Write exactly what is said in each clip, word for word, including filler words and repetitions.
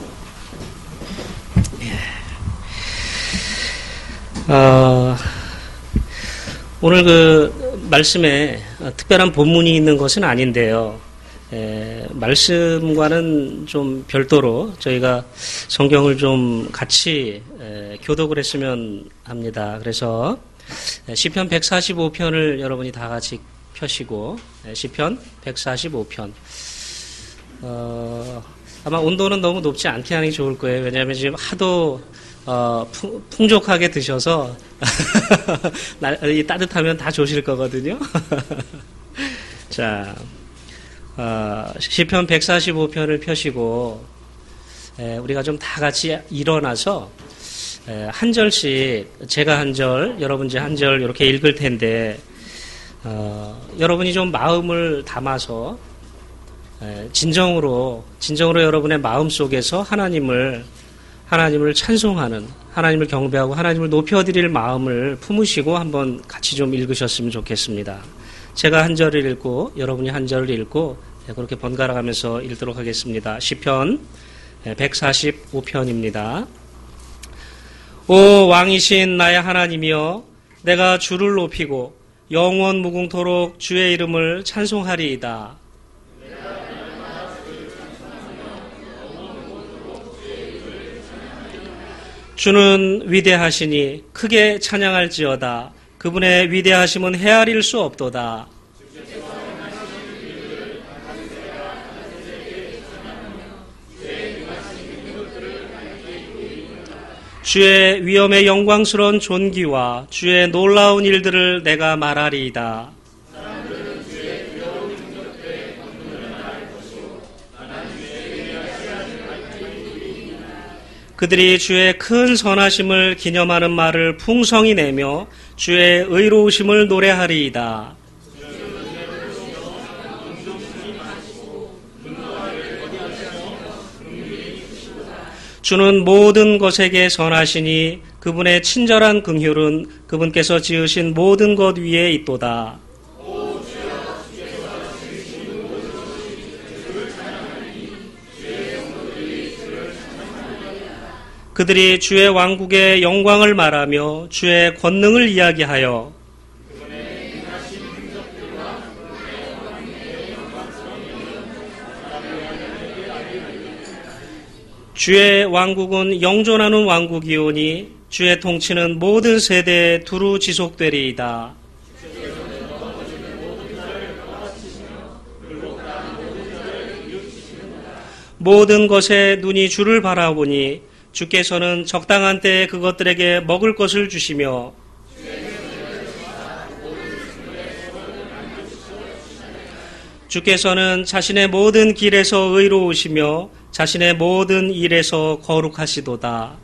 어, 오늘 그 말씀에 특별한 본문이 있는 것은 아닌데요. 에, 말씀과는 좀 별도로 저희가 성경을 좀 같이 에, 교독을 했으면 합니다. 그래서 시편 백사십오 편을 여러분이 다 같이 펴시고, 에, 시편 백사십오 편. 어, 아마 온도는 너무 높지 않게 하는 게 좋을 거예요. 왜냐하면 지금 하도 어, 풍, 풍족하게 드셔서 날, 따뜻하면 다 조실 거거든요. 자, 어, 시편 백사십오 편을 펴시고 에, 우리가 좀 다 같이 일어나서 에, 한 절씩 제가 한 절, 여러분 이제 한 절 이렇게 읽을 텐데 어, 여러분이 좀 마음을 담아서 에, 진정으로 진정으로 여러분의 마음 속에서 하나님을 하나님을 찬송하는, 하나님을 경배하고 하나님을 높여드릴 마음을 품으시고 한번 같이 좀 읽으셨으면 좋겠습니다. 제가 한 절을 읽고 여러분이 한 절을 읽고 그렇게 번갈아 가면서 읽도록 하겠습니다. 시편 백사십오 편입니다. 오 왕이신 나의 하나님이여, 내가 주를 높이고 영원 무궁토록 주의 이름을 찬송하리이다. 주는 위대하시니 크게 찬양할지어다. 그분의 위대하심은 헤아릴 수 없도다. 주의 위엄의 영광스러운 존귀와 주의 놀라운 일들을 내가 말하리이다. 그들이 주의 큰 선하심을 기념하는 말을 풍성히 내며 주의 의로우심을 노래하리이다. 주는 모든 것에게 선하시니 그분의 친절한 긍휼은 그분께서 지으신 모든 것 위에 있도다. 그들이 주의 왕국의 영광을 말하며 주의 권능을 이야기하여 주의 왕국은 영존하는 왕국이오니 주의 통치는 모든 세대에 두루 지속되리이다. 모든 것에 눈이 주를 바라보니 주께서는 적당한 때에 그것들에게 먹을 것을 주시며 주께서는 자신의 모든 길에서 의로우시며 자신의 모든 일에서 거룩하시도다.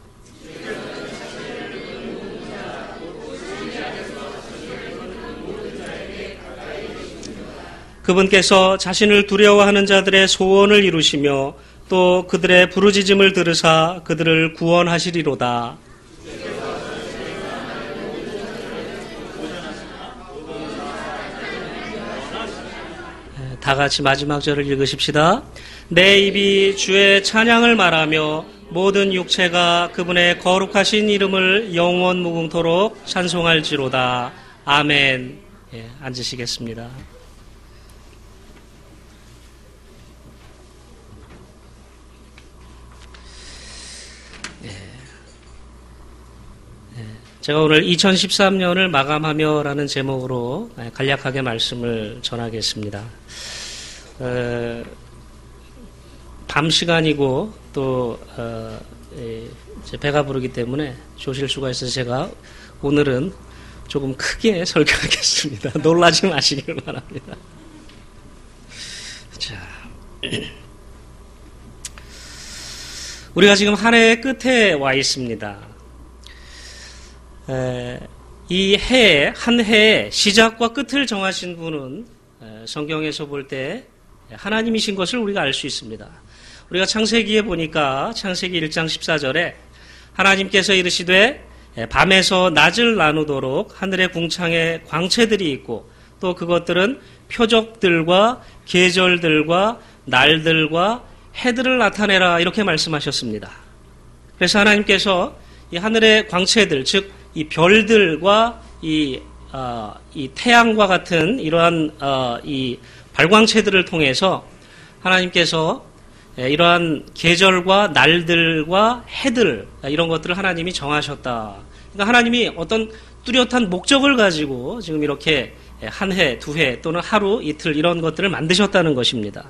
그분께서 자신을 두려워하는 자들의 소원을 이루시며 또 그들의 부르짖음을 들으사 그들을 구원하시리로다. 다 같이 마지막 절을 읽으십시다. 내 입이 주의 찬양을 말하며 모든 육체가 그분의 거룩하신 이름을 영원 무궁토록 찬송할지로다. 아멘. 예, 앉으시겠습니다. 제가 오늘 이천십삼 년을 마감하며 라는 제목으로 간략하게 말씀을 전하겠습니다. 어, 밤 시간이고 또 어, 예, 배가 부르기 때문에 조실 수가 있어서 제가 오늘은 조금 크게 설교하겠습니다. 놀라지 마시길 바랍니다. 자, 우리가 지금 한 해의 끝에 와 있습니다. 에, 이 해, 한 해의 시작과 끝을 정하신 분은 에, 성경에서 볼 때 하나님이신 것을 우리가 알 수 있습니다. 우리가 창세기에 보니까 창세기 일 장 십사 절에 하나님께서 이르시되 밤에서 낮을 나누도록 하늘의 궁창에 광채들이 있고 또 그것들은 표적들과 계절들과 날들과 해들을 나타내라 이렇게 말씀하셨습니다. 그래서 하나님께서 이 하늘의 광채들, 즉 이 별들과 이, 어, 이 태양과 같은 이러한 어, 이 발광체들을 통해서 하나님께서 이러한 계절과 날들과 해들 이런 것들을 하나님이 정하셨다. 그러니까 하나님이 어떤 뚜렷한 목적을 가지고 지금 이렇게 한 해, 두 해 또는 하루, 이틀 이런 것들을 만드셨다는 것입니다.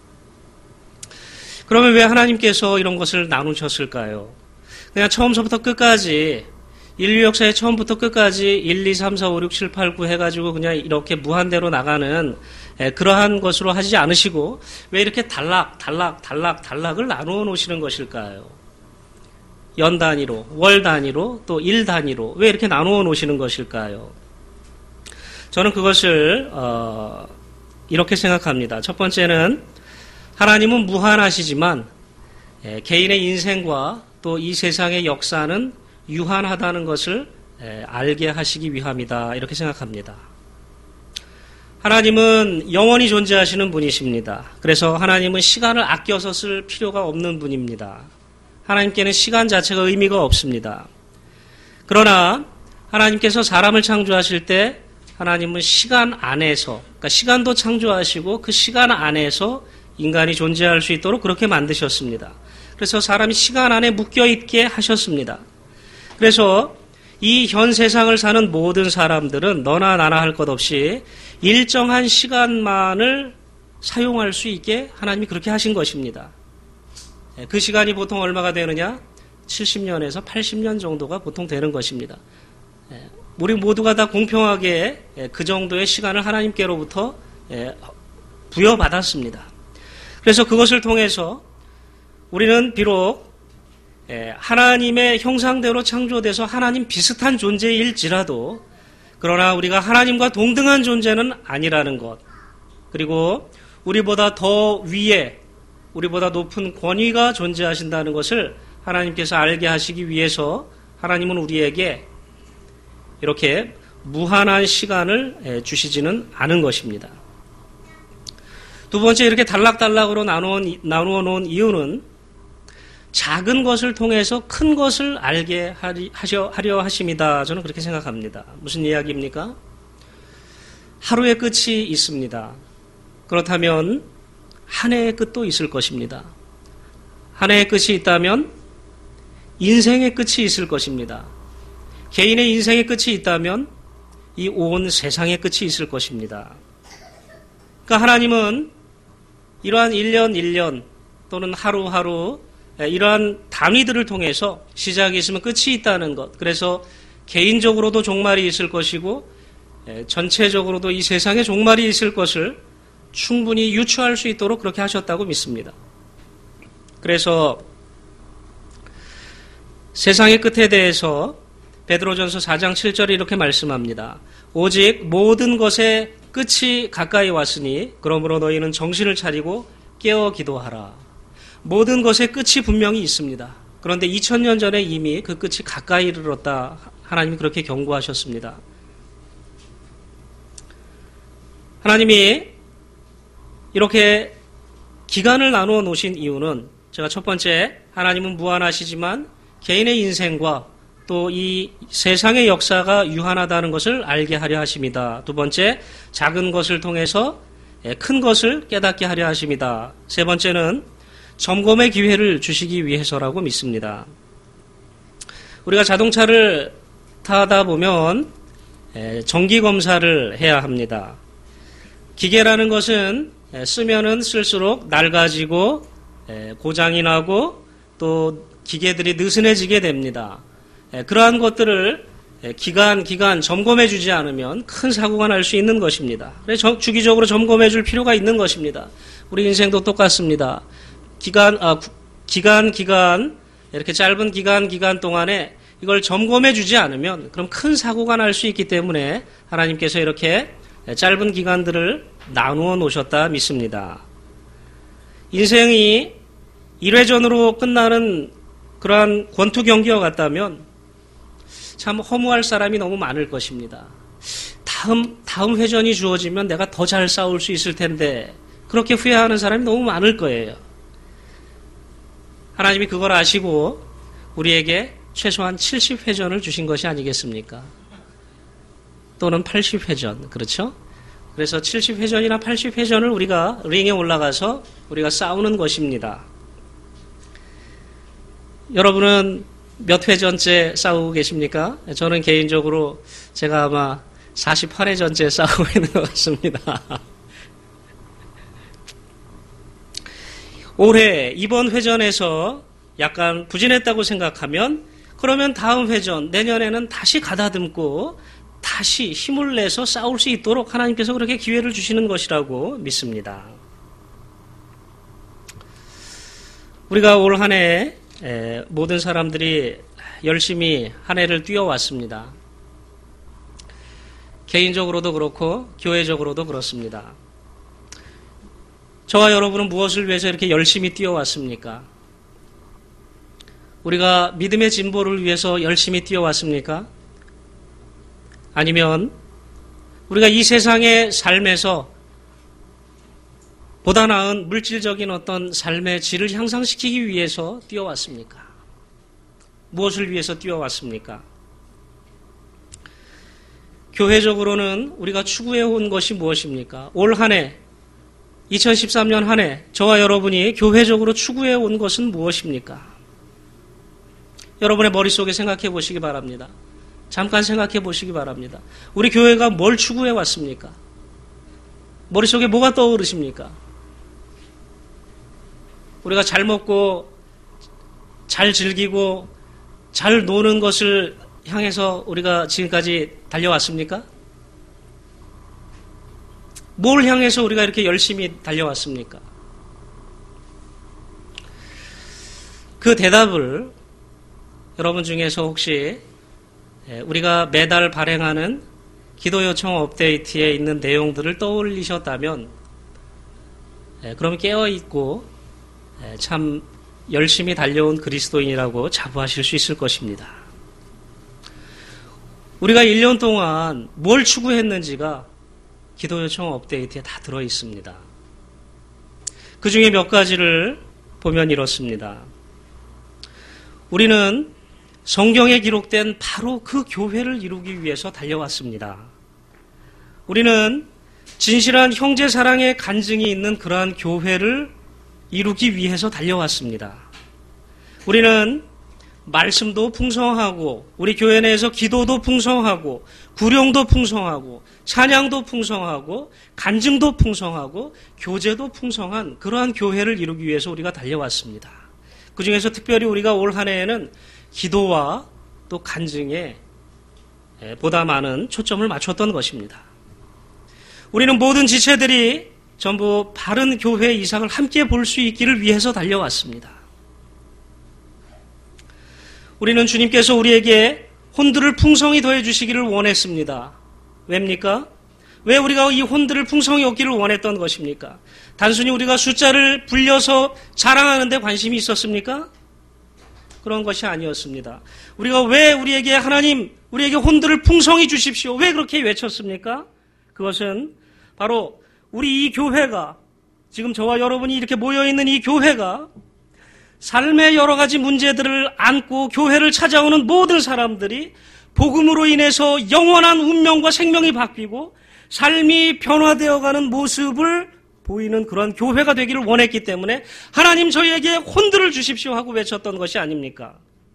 그러면 왜 하나님께서 이런 것을 나누셨을까요? 그냥 처음서부터 끝까지 인류 역사의 처음부터 끝까지 일, 이, 삼, 사, 오, 육, 칠, 팔, 구 해가지고 그냥 이렇게 무한대로 나가는 그러한 것으로 하지 않으시고 왜 이렇게 단락, 단락, 단락, 단락을 나누어 놓으시는 것일까요? 연 단위로, 월 단위로, 또 일 단위로 왜 이렇게 나누어 놓으시는 것일까요? 저는 그것을 어, 이렇게 생각합니다. 첫 번째는 하나님은 무한하시지만 에, 개인의 인생과 또 이 세상의 역사는 유한하다는 것을 에, 알게 하시기 위함이다. 이렇게 생각합니다. 하나님은 영원히 존재하시는 분이십니다. 그래서 하나님은 시간을 아껴서 쓸 필요가 없는 분입니다. 하나님께는 시간 자체가 의미가 없습니다. 그러나 하나님께서 사람을 창조하실 때 하나님은 시간 안에서, 그러니까 시간도 창조하시고 그 시간 안에서 인간이 존재할 수 있도록 그렇게 만드셨습니다. 그래서 사람이 시간 안에 묶여있게 하셨습니다. 그래서 이 현 세상을 사는 모든 사람들은 너나 나나 할 것 없이 일정한 시간만을 사용할 수 있게 하나님이 그렇게 하신 것입니다. 그 시간이 보통 얼마가 되느냐? 칠십 년에서 팔십 년 정도가 보통 되는 것입니다. 우리 모두가 다 공평하게 그 정도의 시간을 하나님께로부터 부여받았습니다. 그래서 그것을 통해서 우리는 비록 하나님의 형상대로 창조돼서 하나님 비슷한 존재일지라도 그러나 우리가 하나님과 동등한 존재는 아니라는 것, 그리고 우리보다 더 위에 우리보다 높은 권위가 존재하신다는 것을 하나님께서 알게 하시기 위해서 하나님은 우리에게 이렇게 무한한 시간을 주시지는 않은 것입니다. 두 번째, 이렇게 단락단락으로 나누어, 나누어 놓은 이유는 작은 것을 통해서 큰 것을 알게 하려, 하려 하심이다. 저는 그렇게 생각합니다. 무슨 이야기입니까? 하루의 끝이 있습니다. 그렇다면 한 해의 끝도 있을 것입니다. 한 해의 끝이 있다면 인생의 끝이 있을 것입니다. 개인의 인생의 끝이 있다면 이 온 세상의 끝이 있을 것입니다. 그러니까 하나님은 이러한 일 년 일 년 또는 하루하루 이러한 단위들을 통해서 시작이 있으면 끝이 있다는 것, 그래서 개인적으로도 종말이 있을 것이고 전체적으로도 이 세상에 종말이 있을 것을 충분히 유추할 수 있도록 그렇게 하셨다고 믿습니다. 그래서 세상의 끝에 대해서 베드로전서 사 장 칠 절에 이렇게 말씀합니다. 오직 모든 것의 끝이 가까이 왔으니 그러므로 너희는 정신을 차리고 깨어 기도하라. 모든 것의 끝이 분명히 있습니다. 그런데 이천 년 전에 이미 그 끝이 가까이 이르렀다. 하나님이 그렇게 경고하셨습니다. 하나님이 이렇게 기간을 나누어 놓으신 이유는 제가 첫 번째, 하나님은 무한하시지만 개인의 인생과 또 이 세상의 역사가 유한하다는 것을 알게 하려 하심이다. 두 번째, 작은 것을 통해서 큰 것을 깨닫게 하려 하심이다. 세 번째는 점검의 기회를 주시기 위해서라고 믿습니다. 우리가 자동차를 타다 보면 정기검사를 해야 합니다. 기계라는 것은 쓰면은 쓸수록 낡아지고 고장이 나고 또 기계들이 느슨해지게 됩니다. 그러한 것들을 기간 기간 점검해 주지 않으면 큰 사고가 날 수 있는 것입니다. 그래서 주기적으로 점검해 줄 필요가 있는 것입니다. 우리 인생도 똑같습니다. 기간 아, 기간 기간 이렇게 짧은 기간 기간 동안에 이걸 점검해 주지 않으면 그럼 큰 사고가 날 수 있기 때문에 하나님께서 이렇게 짧은 기간들을 나누어 놓으셨다 믿습니다. 인생이 일 회전으로 끝나는 그러한 권투 경기와 같다면 참 허무할 사람이 너무 많을 것입니다. 다음, 다음 회전이 주어지면 내가 더 잘 싸울 수 있을 텐데 그렇게 후회하는 사람이 너무 많을 거예요. 하나님이 그걸 아시고 우리에게 최소한 칠십 회전을 주신 것이 아니겠습니까? 또는 팔십 회전, 그렇죠? 그래서 칠십 회전이나 팔십 회전을 우리가 링에 올라가서 우리가 싸우는 것입니다. 여러분은 몇 회전째 싸우고 계십니까? 저는 개인적으로 제가 아마 사십팔 회전째 싸우고 있는 것 같습니다. 올해 이번 회전에서 약간 부진했다고 생각하면 그러면 다음 회전, 내년에는 다시 가다듬고 다시 힘을 내서 싸울 수 있도록 하나님께서 그렇게 기회를 주시는 것이라고 믿습니다. 우리가 올 한 해 모든 사람들이 열심히 한 해를 뛰어왔습니다. 개인적으로도 그렇고 교회적으로도 그렇습니다. 저와 여러분은 무엇을 위해서 이렇게 열심히 뛰어왔습니까? 우리가 믿음의 진보를 위해서 열심히 뛰어왔습니까? 아니면 우리가 이 세상의 삶에서 보다 나은 물질적인 어떤 삶의 질을 향상시키기 위해서 뛰어왔습니까? 무엇을 위해서 뛰어왔습니까? 교회적으로는 우리가 추구해 온 것이 무엇입니까? 올 한 해, 이천십삼 년 한 해, 저와 여러분이 교회적으로 추구해 온 것은 무엇입니까? 여러분의 머릿속에 생각해 보시기 바랍니다. 잠깐 생각해 보시기 바랍니다. 우리 교회가 뭘 추구해 왔습니까? 머릿속에 뭐가 떠오르십니까? 우리가 잘 먹고 잘 즐기고 잘 노는 것을 향해서 우리가 지금까지 달려왔습니까? 뭘 향해서 우리가 이렇게 열심히 달려왔습니까? 그 대답을 여러분 중에서 혹시 우리가 매달 발행하는 기도 요청 업데이트에 있는 내용들을 떠올리셨다면 그럼 깨어있고 참 열심히 달려온 그리스도인이라고 자부하실 수 있을 것입니다. 우리가 일 년 동안 뭘 추구했는지가 기도 요청 업데이트에 다 들어있습니다. 그 중에 몇 가지를 보면 이렇습니다. 우리는 성경에 기록된 바로 그 교회를 이루기 위해서 달려왔습니다. 우리는 진실한 형제 사랑의 간증이 있는 그러한 교회를 이루기 위해서 달려왔습니다. 우리는 말씀도 풍성하고 우리 교회 내에서 기도도 풍성하고 구령도 풍성하고 찬양도 풍성하고 간증도 풍성하고 교제도 풍성한 그러한 교회를 이루기 위해서 우리가 달려왔습니다. 그 중에서 특별히 우리가 올 한 해에는 기도와 또 간증에 보다 많은 초점을 맞췄던 것입니다. 우리는 모든 지체들이 전부 바른 교회 이상을 함께 볼 수 있기를 위해서 달려왔습니다. 우리는 주님께서 우리에게 혼들을 풍성히 더해 주시기를 원했습니다. 왜입니까? 왜 우리가 이 혼들을 풍성히 얻기를 원했던 것입니까? 단순히 우리가 숫자를 불려서 자랑하는 데 관심이 있었습니까? 그런 것이 아니었습니다. 우리가 왜 우리에게 하나님, 우리에게 혼들을 풍성히 주십시오. 왜 그렇게 외쳤습니까? 그것은 바로 우리 이 교회가, 지금 저와 여러분이 이렇게 모여있는 이 교회가 삶의 여러 가지 문제들을 안고 교회를 찾아오는 모든 사람들이 복음으로 인해서 영원한 운명과 생명이 바뀌고 삶이 변화되어가는 모습을 보이는 그런 교회가 되기를 원했기 때문에 하나님 저희에게 혼들을 주십시오 하고 외쳤던 것이 아닙니까?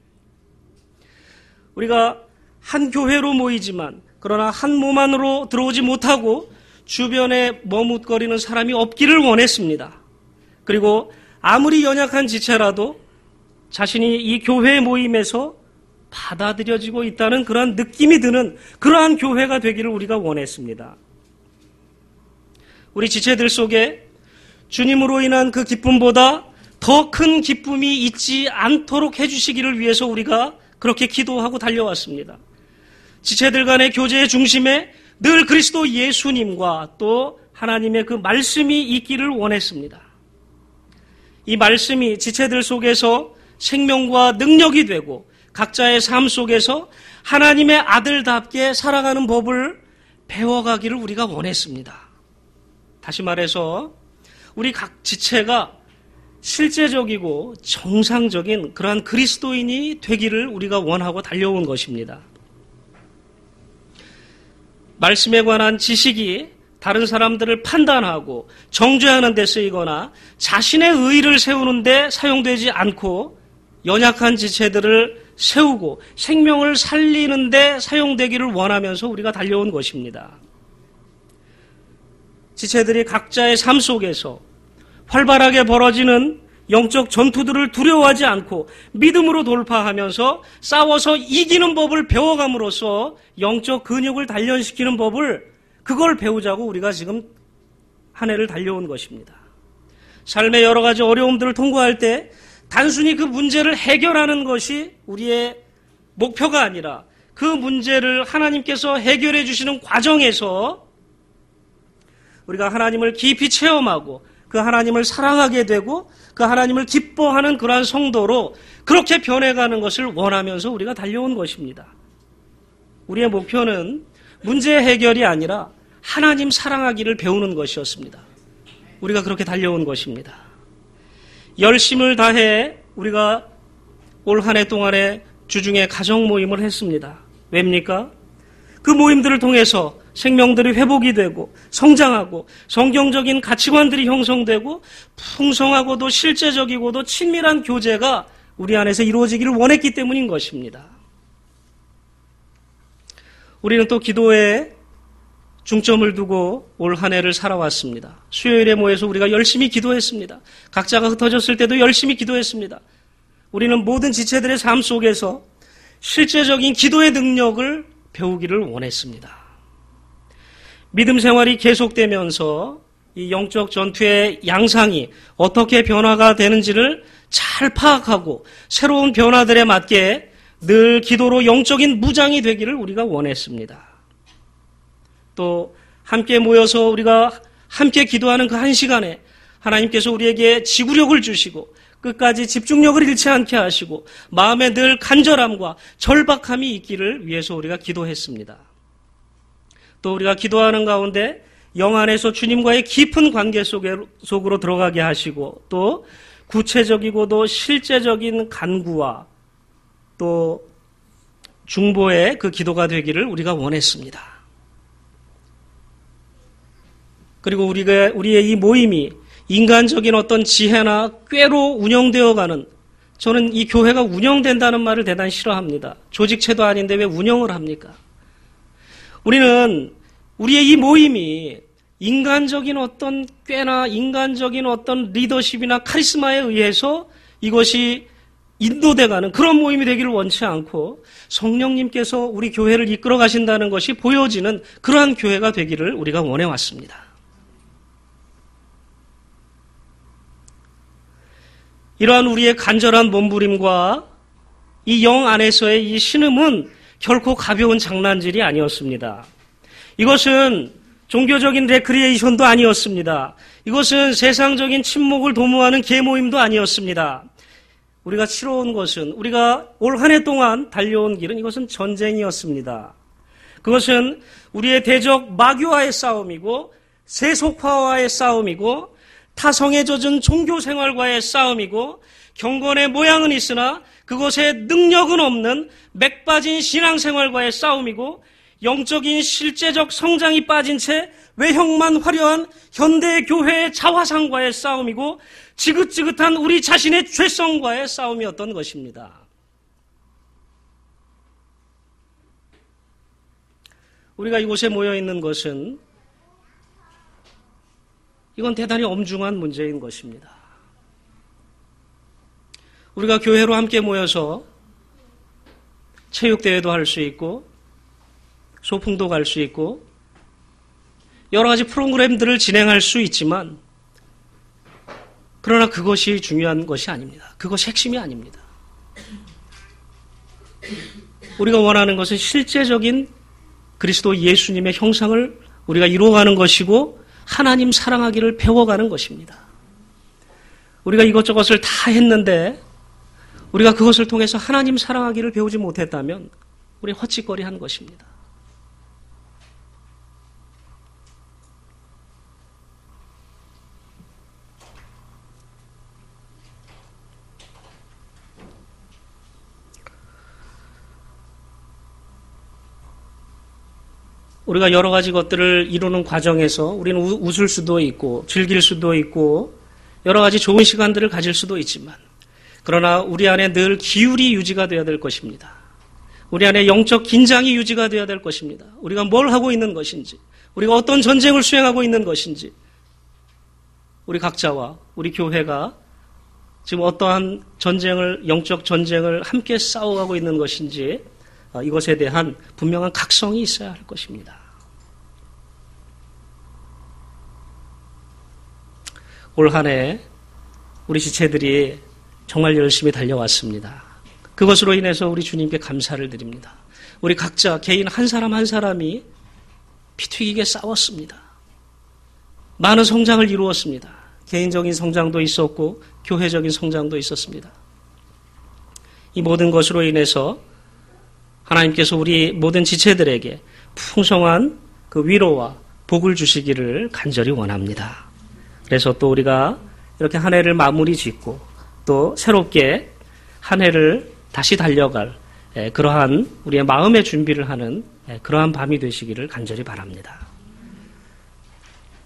우리가 한 교회로 모이지만 그러나 한 몸 안으로 들어오지 못하고 주변에 머뭇거리는 사람이 없기를 원했습니다. 그리고 아무리 연약한 지체라도 자신이 이 교회 모임에서 받아들여지고 있다는 그러한 느낌이 드는 그러한 교회가 되기를 우리가 원했습니다. 우리 지체들 속에 주님으로 인한 그 기쁨보다 더 큰 기쁨이 있지 않도록 해주시기를 위해서 우리가 그렇게 기도하고 달려왔습니다. 지체들 간의 교제의 중심에 늘 그리스도 예수님과 또 하나님의 그 말씀이 있기를 원했습니다. 이 말씀이 지체들 속에서 생명과 능력이 되고 각자의 삶 속에서 하나님의 아들답게 살아가는 법을 배워가기를 우리가 원했습니다. 다시 말해서 우리 각 지체가 실제적이고 정상적인 그러한 그리스도인이 되기를 우리가 원하고 달려온 것입니다. 말씀에 관한 지식이 다른 사람들을 판단하고 정죄하는 데 쓰이거나 자신의 의의를 세우는 데 사용되지 않고 연약한 지체들을 세우고 생명을 살리는 데 사용되기를 원하면서 우리가 달려온 것입니다. 지체들이 각자의 삶 속에서 활발하게 벌어지는 영적 전투들을 두려워하지 않고 믿음으로 돌파하면서 싸워서 이기는 법을 배워감으로써 영적 근육을 단련시키는 법을 그걸 배우자고 우리가 지금 한 해를 달려온 것입니다. 삶의 여러 가지 어려움들을 통과할 때 단순히 그 문제를 해결하는 것이 우리의 목표가 아니라 그 문제를 하나님께서 해결해 주시는 과정에서 우리가 하나님을 깊이 체험하고 그 하나님을 사랑하게 되고 그 하나님을 기뻐하는 그러한 성도로 그렇게 변해가는 것을 원하면서 우리가 달려온 것입니다. 우리의 목표는 문제 해결이 아니라 하나님 사랑하기를 배우는 것이었습니다. 우리가 그렇게 달려온 것입니다. 열심을 다해 우리가 올 한 해 동안에 주중에 가정 모임을 했습니다. 왜입니까? 그 모임들을 통해서 생명들이 회복이 되고 성장하고 성경적인 가치관들이 형성되고 풍성하고도 실제적이고도 친밀한 교제가 우리 안에서 이루어지기를 원했기 때문인 것입니다. 우리는 또 기도에 중점을 두고 올 한 해를 살아왔습니다. 수요일에 모여서 우리가 열심히 기도했습니다. 각자가 흩어졌을 때도 열심히 기도했습니다. 우리는 모든 지체들의 삶 속에서 실제적인 기도의 능력을 배우기를 원했습니다. 믿음 생활이 계속되면서 이 영적 전투의 양상이 어떻게 변화가 되는지를 잘 파악하고 새로운 변화들에 맞게 늘 기도로 영적인 무장이 되기를 우리가 원했습니다. 또 함께 모여서 우리가 함께 기도하는 그 한 시간에 하나님께서 우리에게 지구력을 주시고 끝까지 집중력을 잃지 않게 하시고 마음에 늘 간절함과 절박함이 있기를 위해서 우리가 기도했습니다. 또 우리가 기도하는 가운데 영 안에서 주님과의 깊은 관계 속에, 속으로 들어가게 하시고 또 구체적이고도 실제적인 간구와 또 중보의 그 기도가 되기를 우리가 원했습니다. 그리고 우리가, 우리의 이 모임이 인간적인 어떤 지혜나 꾀로 운영되어가는, 저는 이 교회가 운영된다는 말을 대단히 싫어합니다. 조직체도 아닌데 왜 운영을 합니까? 우리는 우리의 이 모임이 인간적인 어떤 꾀나 인간적인 어떤 리더십이나 카리스마에 의해서 이것이 인도돼가는 그런 모임이 되기를 원치 않고 성령님께서 우리 교회를 이끌어 가신다는 것이 보여지는 그러한 교회가 되기를 우리가 원해왔습니다. 이러한 우리의 간절한 몸부림과 이 영 안에서의 이 신음은 결코 가벼운 장난질이 아니었습니다. 이것은 종교적인 레크리에이션도 아니었습니다. 이것은 세상적인 친목을 도모하는 계모임도 아니었습니다. 우리가 치러온 것은, 우리가 올 한 해 동안 달려온 길은 이것은 전쟁이었습니다. 그것은 우리의 대적 마귀와의 싸움이고 세속화와의 싸움이고 타성에 젖은 종교생활과의 싸움이고 경건의 모양은 있으나 그것에 능력은 없는 맥 빠진 신앙생활과의 싸움이고 영적인 실제적 성장이 빠진 채 외형만 화려한 현대교회의 자화상과의 싸움이고 지긋지긋한 우리 자신의 죄성과의 싸움이었던 것입니다. 우리가 이곳에 모여있는 것은 이건 대단히 엄중한 문제인 것입니다. 우리가 교회로 함께 모여서 체육대회도 할 수 있고 소풍도 갈 수 있고 여러 가지 프로그램들을 진행할 수 있지만 그러나 그것이 중요한 것이 아닙니다. 그것이 핵심이 아닙니다. 우리가 원하는 것은 실제적인 그리스도 예수님의 형상을 우리가 이루어가는 것이고 하나님 사랑하기를 배워가는 것입니다. 우리가 이것저것을 다 했는데 우리가 그것을 통해서 하나님 사랑하기를 배우지 못했다면 우리 헛짓거리한 것입니다. 우리가 여러 가지 것들을 이루는 과정에서 우리는 웃을 수도 있고 즐길 수도 있고 여러 가지 좋은 시간들을 가질 수도 있지만 그러나 우리 안에 늘 기울이 유지가 되어야 될 것입니다. 우리 안에 영적 긴장이 유지가 되어야 될 것입니다. 우리가 뭘 하고 있는 것인지, 우리가 어떤 전쟁을 수행하고 있는 것인지, 우리 각자와 우리 교회가 지금 어떠한 전쟁을, 영적 전쟁을 함께 싸워가고 있는 것인지 이것에 대한 분명한 각성이 있어야 할 것입니다. 올 한 해 우리 지체들이 정말 열심히 달려왔습니다. 그것으로 인해서 우리 주님께 감사를 드립니다. 우리 각자 개인 한 사람 한 사람이 피튀기게 싸웠습니다. 많은 성장을 이루었습니다. 개인적인 성장도 있었고 교회적인 성장도 있었습니다. 이 모든 것으로 인해서 하나님께서 우리 모든 지체들에게 풍성한 그 위로와 복을 주시기를 간절히 원합니다. 그래서 또 우리가 이렇게 한 해를 마무리 짓고 또 새롭게 한 해를 다시 달려갈 그러한 우리의 마음의 준비를 하는 그러한 밤이 되시기를 간절히 바랍니다.